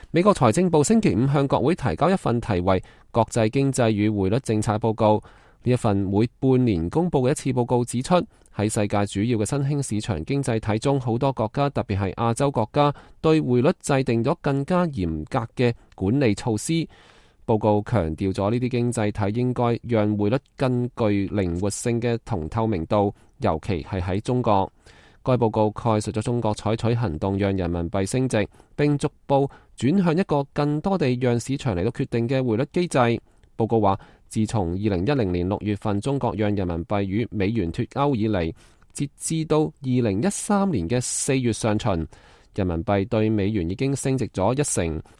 美國財政部星期五向國會提交一份題為《國際經濟與匯率政策報告》。呢一份每半年公佈嘅一次報告指出，喺世界主要嘅新興市場經濟體中，好多國家，特別係亞洲國家，對匯率制定咗更加嚴格嘅管理措施。報告強調咗呢啲經濟體應該讓匯率更具靈活性嘅同透明度，尤其係喺中國。該報告概述咗中國採取行動讓人民幣升值，並逐步轉向一個更多地讓市場嚟到決定嘅匯率機制。報告話，自從2010年6月份中國讓人民幣與美元脫鈎以嚟，截至到2013年嘅4月上旬，人民幣對美元已經升值咗1成。